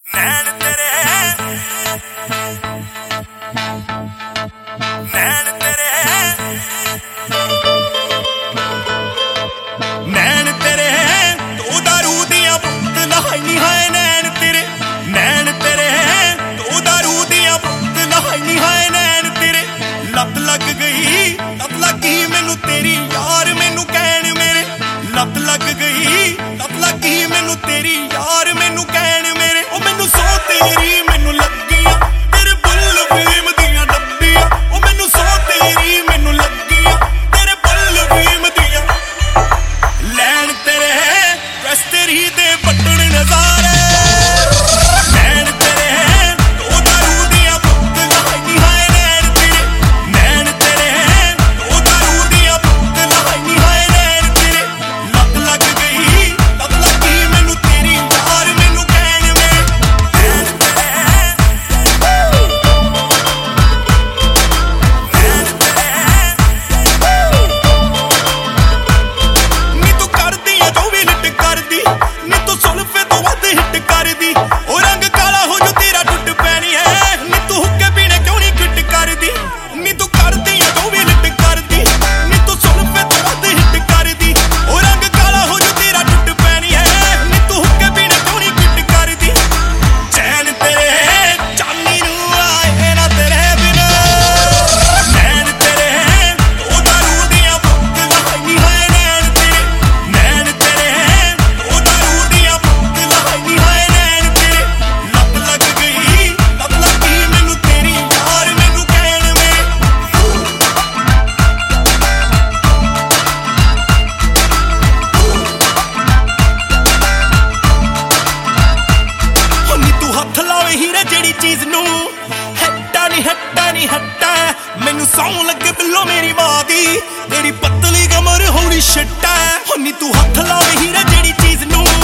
नैन तेरे नैन तेरे नैन तेरे दो दारू दियां बोतल हाई हाय नैन तेरे दो दारू दियां बोतल हाई हाय नैन तेरे लत लग गई मैनू तेरी यार मैनू कहण मेरे लत लग गई मैनू तेरी यार मैनू कहण मेरे ओ मैनू सौ तेरी मैनू लगियां तेरे बुल फीम दियां डब्बियां ओ मैनू सौ तेरी मैनू लगियां तेरे बुल फीम दियां लैन तेरे रस तेरी दे बटन नजारे नैन तेरे दो दारू दियां बोतल हाई हाय नैन तेरे दो दारू दियां बोतल हाई हाय नैन तेरे लत लग गई मैनू तेरी यार मैनू कहण मेरे नी तू करदी है जो भी हिट करदी नी तू सुल्फे तो वध हिट करदी ओ रंग काला हो जो तेरा टुट पैनी है नी तू हुक्के पीने क्यों नहीं किट करदी नी तू करदी है जो भी हिट करदी नी तू सुल्फे तो वध हिट करदी ओ रंग काला हो जो तेरा टुट पैनी है नी तू हुक्के पीने क्यों नहीं किट करदी चैन तेरे चांदी नू आए ना तेरे बिना नैन तेरे दो दारू दियां बोतल हाई हाय नैन तेरे दो दारू दियां बोतल हाई हाय नैन तेरे लत लग गई मैनू तेरी यार मैनू कहण मेरे नी तू हथ लावे हीरे जेड़ी चीज नू हट्टा नहीं हट्टा मैनू सौं लगे बिल्लो मेरी मां दी तेरी पतली कमर होनी शिट्टा नी तू हथ लावे हीरे जेड़ी चीज नू